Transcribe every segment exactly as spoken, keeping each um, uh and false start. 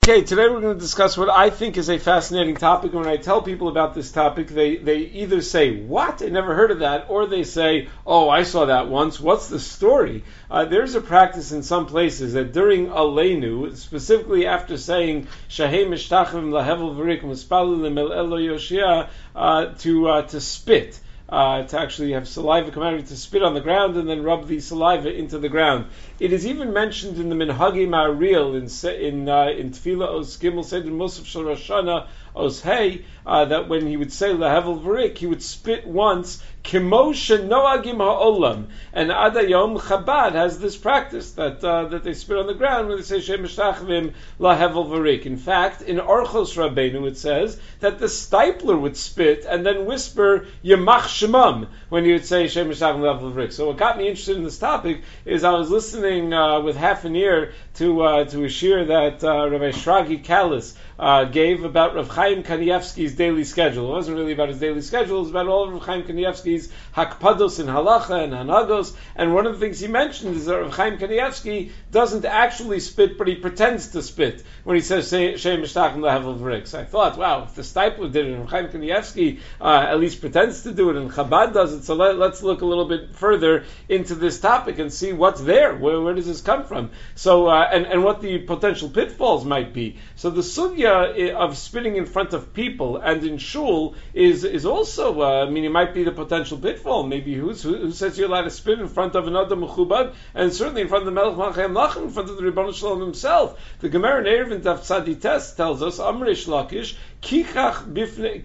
Okay, today we're going to discuss what I think is a fascinating topic. And when I tell people about this topic, they, they either say, what? I never heard of that, or they say, oh, I saw that once. What's the story? Uh, there's a practice in some places that during Aleinu, specifically after saying, Shahei Mishtachim Lahevel V'rik Muspalim Elo Yoshia, uh, to, uh, to spit. Uh, to actually have saliva come out of it, to spit on the ground and then rub the saliva into the ground. It is even mentioned in the Minhagi Ma'aril in in uh, in Tefillah Os Gimel Seder Musaf Shel Rosh Hashanah Os Hey, uh, that when he would say Lahevel V'rik, he would spit once. Kimo Shenoagim Ha'olam, and Adayom Chabad has this practice that uh, that they spit on the ground when they say Shem Mishtachvim Lahevel V'rik. In fact, in Orchos Rabbeinu it says that the stipler would spit and then whisper Yemach Shemam when he would say Shem Mishtachvim Lahevel V'rik. So what got me interested in this topic is I was listening uh, with half an ear to uh, to a shir that uh, Rabbi Shragi Kalis uh, gave about Rav Chaim Kanievsky's daily schedule. It wasn't really about his daily schedule; it was about all of Rav Chaim Kanievsky's Hakpados and Halacha and Hanagos. And one of the things he mentioned is that Rav Chaim Kanievsky doesn't actually spit, but he pretends to spit when he says Shem Mishtachim Lahevel V'rik. So I thought, wow, if the Stipler did it, and Rav Chaim Kanievsky uh, at least pretends to do it, and Chabad does it, so let, let's look a little bit further into this topic and see what's there. Where, where does this come from? So, uh, and, and what the potential pitfalls might be. So the sugya of spitting in front of people and in shul is is also, uh, I mean, it might be the potential pitfall. Maybe who's, who, who says you're allowed to spit in front of an Adam Mechubad, and certainly in front of the Melech Malchei Amlachim, in front of the Ribbon Shalom himself. The Gemara in Erevin Daf Tzadi Tes tells us, Amrish Lakish, Kiach bifnei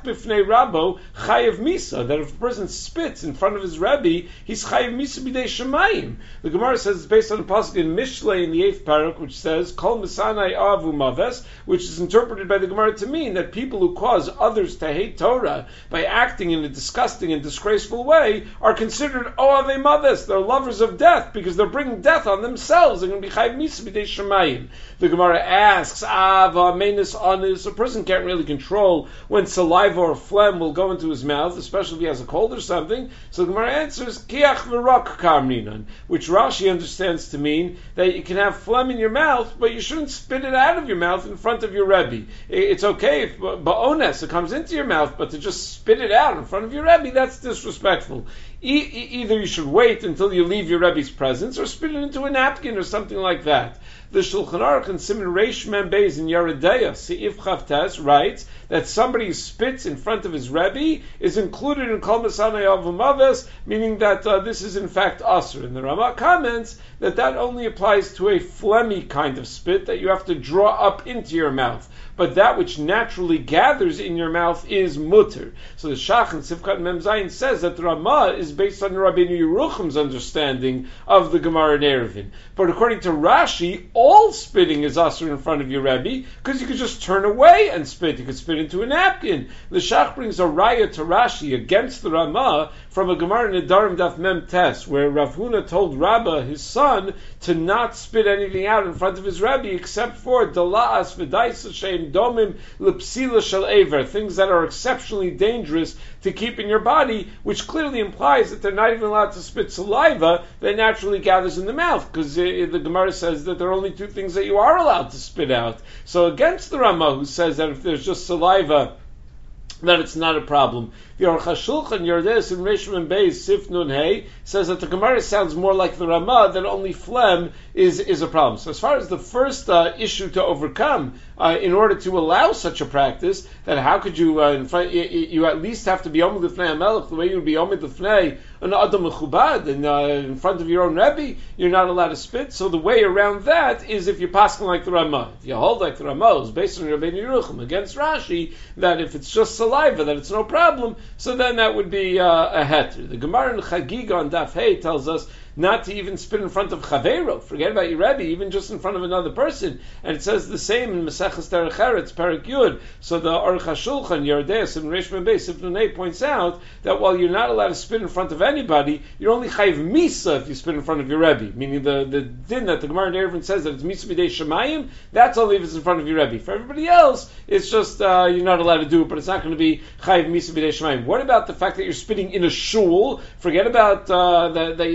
Rabo chayev misa, that if a person spits in front of his Rebbe, he's chayev misa b'dei shemayim. The Gemara says it's based on a pasuk in Mishlei in the eighth parak, which says Kol misanai avu maves, which is interpreted by the Gemara to mean that people who cause others to hate Torah by acting in a disgusting and disgraceful way are considered oave maves. They're lovers of death because they're bringing death on themselves. They're going to be chayev misa b'dei shemayim. The Gemara asks, Ava menis anis, a person can't really control when saliva or phlegm will go into his mouth, especially if he has a cold or something. So the Gemara answers, Kiach v'rak kamrinan, which Rashi understands to mean that you can have phlegm in your mouth, but you shouldn't spit it out of your mouth in front of your Rebbe. It's okay if ba'ones, it comes into your mouth, but to just spit it out in front of your Rebbe, that's disrespectful. E- either you should wait until you leave your Rebbe's presence, or spit it into a napkin or something like that. The Shulchan Aruch and Siman Reish Mem Beis in Yeridea, Seif Chavtes, writes that somebody who spits in front of his Rebbe is included in Kol Masanei Avu Maves, meaning that uh, this is in fact Asr. And the Rama comments that that only applies to a phlegmy kind of spit that you have to draw up into your mouth. But that which naturally gathers in your mouth is mutter. So the Shach and Sivkat Mem Zayin says that the Ramah is based on Rabbeinu Yerucham's understanding of the Gemara in Erevin. But according to Rashi, all spitting is asur in front of your Rebbe, because you could just turn away and spit. You could spit into a napkin. The Shach brings a raya to Rashi against the Ramah from a Gemara in Nedarim Daf Mem Tes, where Rav Huna told Rabbah, his son, to not spit anything out in front of his Rebbe except for dala'as v'dais sheim domim l'psila shel aver, things that are exceptionally dangerous to keep in your body, which clearly implies that they're not even allowed to spit saliva that naturally gathers in the mouth, because uh, the Gemara says that there are only two things that you are allowed to spit out. So against the Ramah, who says that if there's just saliva, that it's not a problem. The Aruch HaShulchan Yordes in Reshman Beis Sif Nun Hey says that the Gemara sounds more like the Ramah, that only phlegm is, is a problem. So as far as the first uh, issue to overcome, uh, in order to allow such a practice, that how could you, uh, in front, you, you at least have to be Omid L'fnei HaMelech, the way you would be Omid L'fnei an Adam Mechubad, and uh, in front of your own Rebbe, you're not allowed to spit. So the way around that is if you're passing like the Ramah. If you hold like the Ramah, is based on Rabbeinu Yerucham against Rashi, that if it's just saliva, that it's no problem, so then that would be uh, a heter. The Gemara in Chagiga on Daf Hey tells us not to even spit in front of Chavero. Forget about your Rebbe, even just in front of another person. And it says the same in Maseches Derech Eretz, Parak Yud. So the Aruch HaShulchan, Yerdes, and Reish Mem Beis Sifnunei points out that while you're not allowed to spit in front of anybody, you're only chayiv misa if you spit in front of your Rebbe. Meaning the, the din that the Gemara in Erevin says that it's misa b'dei shemayim, that's only if it's in front of your Rebbe. For everybody else, it's just uh, you're not allowed to do it, but it's not going to be chayiv misa b'dei shemayim. What about the fact that you're spitting in a shul? Forget about uh, that, that you're not allowed to spit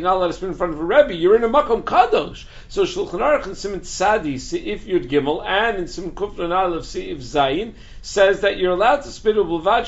spit in front of a Rebbe, you're in a Makom Kadosh. So Shulchan Aruch in Siman Tzadi, Seif Yud Gimel, and in Siman Kufran Aleph, Seif Zayin, says that you're allowed to spit ubulvad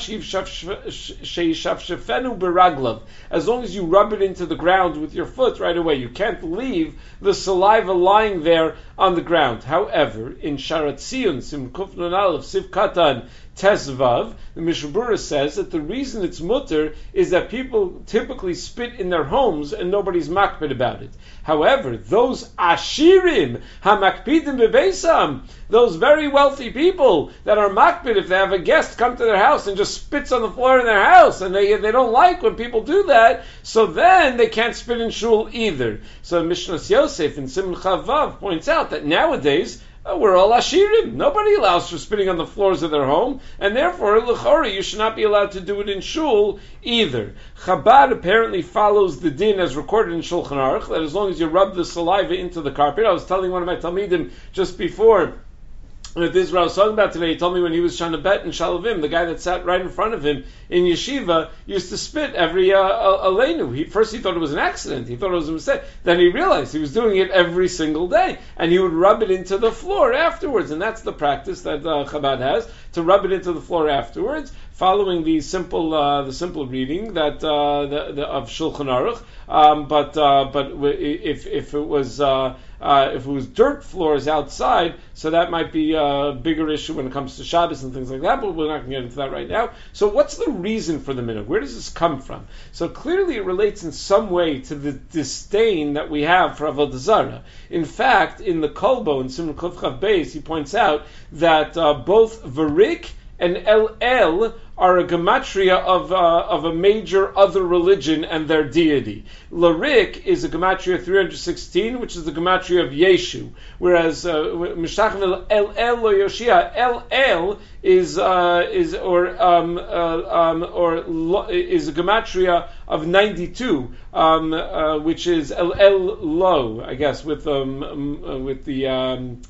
sheishafshefenu beraglav, as long as you rub it into the ground with your foot right away. You can't leave the saliva lying there on the ground. However, in Sharat Tziyun, Sim Kufnan Aleph, Siv Katan, Tesvav, the Mishnah Berurah says that the reason it's mutter is that people typically spit in their homes and nobody's makpid about it. However, those ashirim, hamakpidim bebeisam, those very wealthy people that are makpid, if they have a guest come to their house and just spits on the floor in their house, and they they don't like when people do that, so then they can't spit in shul either. So Mishnah Yosef in Simon Chavav points out that nowadays, Uh, we're all ashirim. Nobody allows for spitting on the floors of their home, and therefore, l'chora, you should not be allowed to do it in shul either. Chabad apparently follows the din as recorded in Shulchan Aruch, that as long as you rub the saliva into the carpet. I was telling one of my talmidim just before, that this is what I was talking about today. He told me when he was Shanabet in Shalavim, the guy that sat right in front of him in yeshiva used to spit every uh, aleinu. He, first he thought it was an accident. He thought it was a mistake. Then he realized he was doing it every single day. And he would rub it into the floor afterwards. And that's the practice that uh, Chabad has, to rub it into the floor afterwards, following the simple uh, the simple reading that uh, the, the, of Shulchan Aruch. Um, but uh, but if if it was uh, uh, if it was dirt floors outside, so that might be a bigger issue when it comes to Shabbos and things like that. But we're not going to get into that right now. So what's the reason for the minhag? Where does this come from? So clearly it relates in some way to the disdain that we have for Avodah Zarah. In fact, in the Kolbo in Simon Kuf Chav Beis, he points out that uh, both Varik and El El are a gematria of uh, of a major other religion and their deity. Larik is a gematria three hundred sixteen, which is the gematria of Yeshu, whereas Mishtachim El El Lo Yoshia, El El is uh, is or um, uh, um, or lo, is a gematria of ninety-two, um, uh, which is El El Lo, I guess, with um, uh, with the um,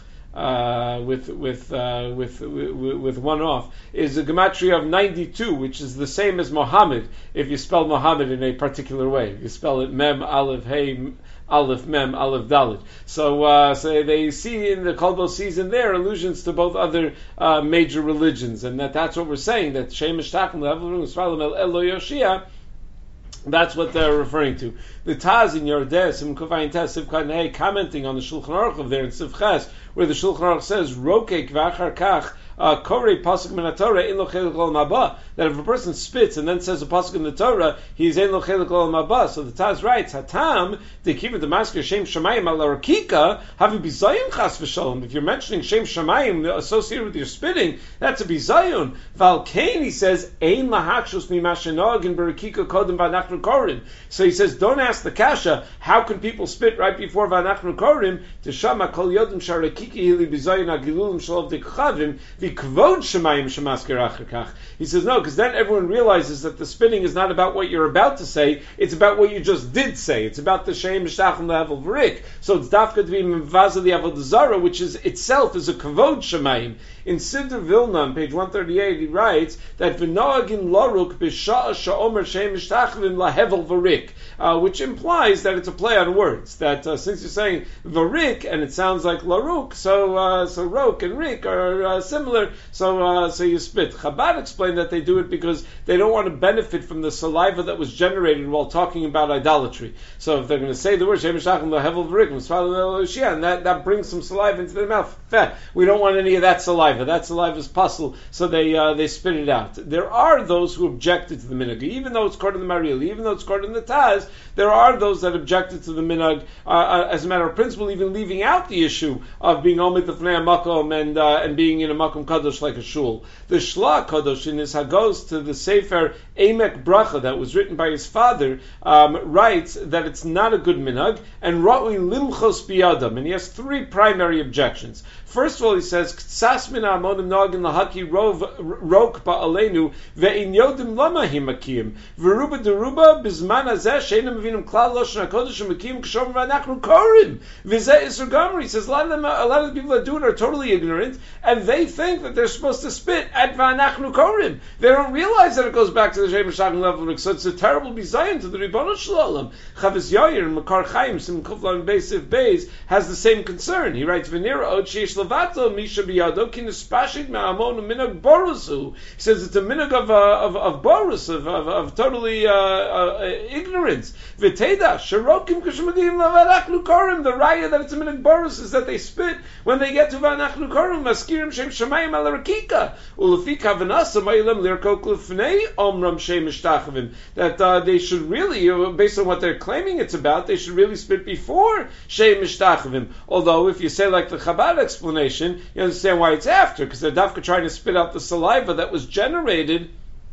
Uh, with with, uh, with with with one off, is a gematria of ninety-two, which is the same as Muhammad if you spell Muhammad in a particular way. You spell it Mem Aleph Hey Aleph Mem Aleph Dalet. So uh, so they see in the Kolbo season there allusions to both other uh, major religions, and that that's what we're saying, that Shem Mishtachim Le'Avlu Yisrael El Lo Yoshia. That's what they're referring to. The Taz in Yordeh, Sim Kufayin Tez, Siv Kadnei, commenting on the Shulchan Aruch of there in Siv Ches, where the Shulchan Aruch says, Rokek v'achar kach, Korei pasuk min haTorah, ein lo chelik olam haba. That if a person spits and then says a pasuk in the Torah, he's ein lo chelik olam haba. So the Taz writes, Hatam, de kiva de masker Shem Shamayim al Rakika, have a bizayim chas v'shalom. If you're mentioning Shem Shamayim associated with your spitting, that's a bizayim. Val Kain, he says, ein lahakshus mimashenog in Berakika kodem v'anachnu korim. So he says, don't ask the kasha, how can people spit right before v'anachnu korim? Teshama kol yodim sharakiki hili bizayim agilulim shalov dekchavim kvod shemayim shemasker achar kach. He says no, because then everyone realizes that the spitting is not about what you're about to say; it's about what you just did say. It's about the shem mishtachim level v'rik. So it's dafka to be mevazah the avodah zarah, which is itself is a kvod shemayim. In Siddur Vilna, on page one thirty-eight, he writes that v'noagin loruk b'sha'a sha'omer shem mishtachim lahevel v'rik, uh, which implies that it's a play on words. That uh, since you're saying v'rik and it sounds like laruk, so uh, so rok and rik are uh, similar. So, uh, so you spit. Chabad explained that they do it because they don't want to benefit from the saliva that was generated while talking about idolatry. So, if they're going to say the word Shem Shachim Lahevel V'rik, and that that brings some saliva into their mouth, feh, we don't want any of that saliva. That saliva is puzzle, so they uh, they spit it out. There are those who objected to the minhag, even though it's called in the Maril, even though it's called in the Taz. There are those that objected to the minhag uh, uh, as a matter of principle, even leaving out the issue of being omid l'fnei makom and uh, and being in a makom kadosh like a shul. The Shla Kadosh in his Hagos to the Sefer Emek Bracha that was written by his father um, writes that it's not a good minhag and ra'ui limchos biyadam, and he has three primary objections. First of all, he says, "Ktsas min ha'amonim nogin lahaki rov rok ba'aleinu ve'in yodim lama himakiyim v'ruba deruba bizman hazeh she'enim mevinim klal loshen hakodesh himakiyim k'shom v'anachnu korim v'zeh isur gomer." He says a lot of them, a lot of the people that do it are totally ignorant, and they think that they're supposed to spit at v'anachnu korim. They don't realize that it goes back to the Shem Shachim level. So it's a terrible bizayon to the Ribono Shalom. Chavis Yair and Makar Chaim Sim Kuflan Beisif Beis has the same concern. He writes, "V'nira od sheish levato misha biyado ki nespashid me'amon minag borusu." He says it's a minag of uh, of of borus of of, of totally uh, uh, ignorance. V'teda sharokim kishmagim lavanachnu korim. The raya that it's a minag borus is that they spit when they get to vanachnu korim. Maskirim shem shamayim ala rakika ulefi kavanasa ma'ilam lirkok lefnei omram shem mishtachavim. That uh, they should really, based on what they're claiming it's about, they should really spit before Shem Mishtachavim. Although, if you say like the Chabad explanation, you understand why it's after, because they're dafka trying to spit out the saliva that was generated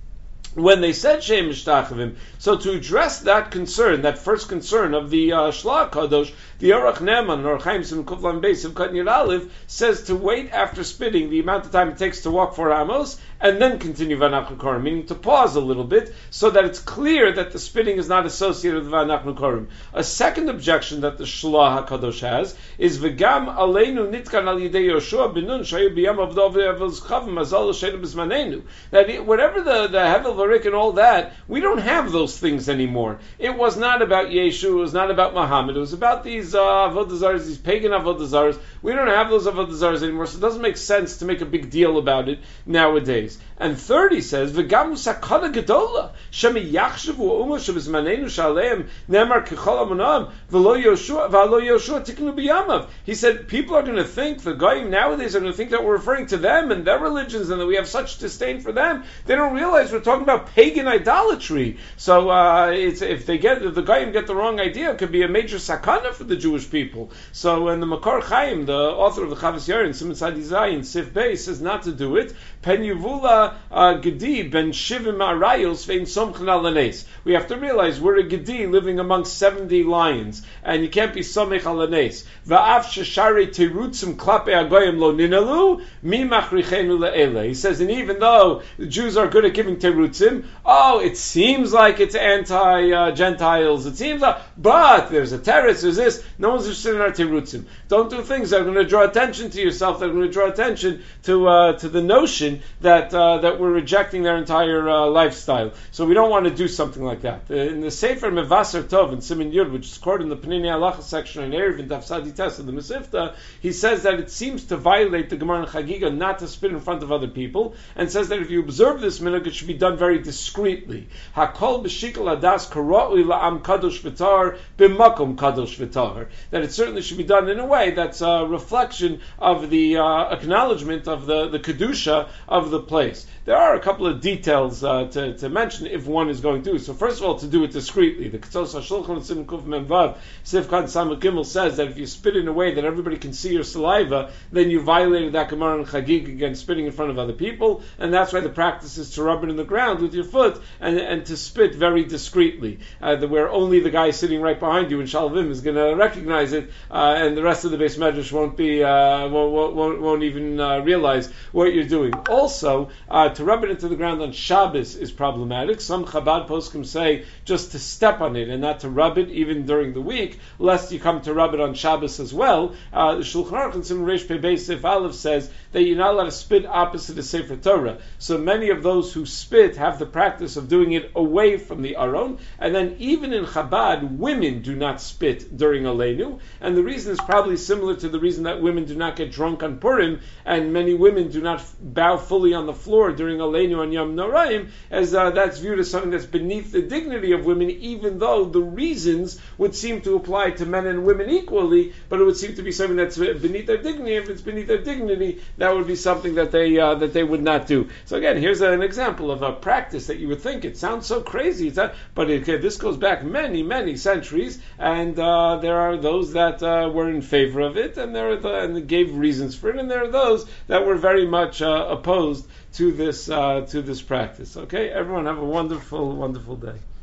when they said Shem Mishtachavim. So to address that concern, that first concern of the uh, Shla Kadosh, the Aruch Neman, or Chaim Sim Kuflan Beis of Katan Yud Aleph, says to wait after spitting the amount of time it takes to walk four amos, and then continue Vanachnu Korim, meaning to pause a little bit, so that it's clear that the spitting is not associated with Vanachnu Korim. A second objection that the Shla HaKadosh has is V'gam Aleinu Nitkan Al Yidei Yoshua Binun Shayu B'yam Avdov Avos Chavim Azal Shenu B'Zmanenu. That whatever the, the Hevel Varik and all that, we don't have those things anymore. It was not about Yeshu, it was not about Muhammad, it was about these uh, Avodah Zaros, these pagan Avodah Zaros. We don't have those Avodah Zaros anymore, so it doesn't make sense to make a big deal about it nowadays. And third, he says, "V'gamu sakana gedola shemi yachshavu u'uma shebizmanenu shaleim nemar kechol amonam v'lo Yoshua v'lo Yoshua tiknu b'yamav." He said people are going to think, the goyim nowadays are going to think that we're referring to them and their religions and that we have such disdain for them. They don't realize we're talking about pagan idolatry. So uh, it's, if they get if the goyim get the wrong idea, it could be a major sakana for the Jewish people. So when the Makar Chaim, the author of the Chavis Yair in Siman Tzadi Zayin Sif Beis, says not to do it, Pen Yuvula Gedi ben Shivim Arayos Vein Somchen Alanes. We have to realize we're a Gedi living amongst seventy lions, and you can't be Somech Alanes. Va'af Sheshare Terutzim Klape Agoyim Lo Ninalu Mi Machrichenu Le'ele. He says, and even though the Jews are good at giving Terutzim, oh, it seems like it's anti-Gentiles, uh, it seems like, but there's a teretz, there's this, no one's interested in our Terutzim. Don't do things that are going to draw attention to yourself, that are going to draw attention to uh, to the notion that uh, that we're rejecting their entire uh, lifestyle. So we don't want to do something like that. In the Sefer Mevaser Tov in Siman Yud, which is quoted in the Panini Halacha section in Erev in Daf Sadi Tes of the Mesifta, he says that it seems to violate the Gemara and Chagiga not to spit in front of other people, and says that if you observe this minhag, it should be done very discreetly. Hakol b'shikol adas karoi la'am kadosh v'tar b'makom kadosh v'tar. That it certainly should be done in a way that's a reflection of the uh, acknowledgement of the, the kedusha of the place. There are a couple of details uh, to, to mention if one is going to. So first of all, to do it discreetly. The Ketzos HaShulchan Sim Kuf Memvav Sifkan Samach Gimel says that if you spit in a way that everybody can see your saliva, then you violated that Gemara and Chagig against spitting in front of other people, and that's why the practice is to rub it in the ground with your foot and, and to spit very discreetly, uh, where only the guy sitting right behind you in Shalvim is going to recognize it, uh, and the rest of the Beis Medrash won't be uh, won't, won't, won't even uh, realize what you're doing. Also, uh, to rub it into the ground on Shabbos is problematic. Some Chabad poskim say just to step on it and not to rub it even during the week, lest you come to rub it on Shabbos as well. Uh, the Shulchan Aruch in Siman Reish Pei Beis Sif Aleph says that you're not allowed to spit opposite the Sefer Torah. So many of those who spit have the practice of doing it away from the Aron, and then even in Chabad, women do not spit during Aleinu, and the reason is probably similar to the reason that women do not get drunk on Purim, and many women do not bow fully on the floor during Aleinu and Yom Noraim, as uh, that's viewed as something that's beneath the dignity of women, even though the reasons would seem to apply to men and women equally, but it would seem to be something that's beneath their dignity. If it's beneath their dignity, that would be something that they uh, that they would not do. So again, here's an example of a practice that you would think it sounds so crazy, it's not, but it, this goes back many, many centuries, and uh, there are those that uh, were in favor of it, and there are the, and gave reasons for it, and there are those that were very much uh, opposed to this uh, to this practice. Okay, everyone have a wonderful, wonderful day.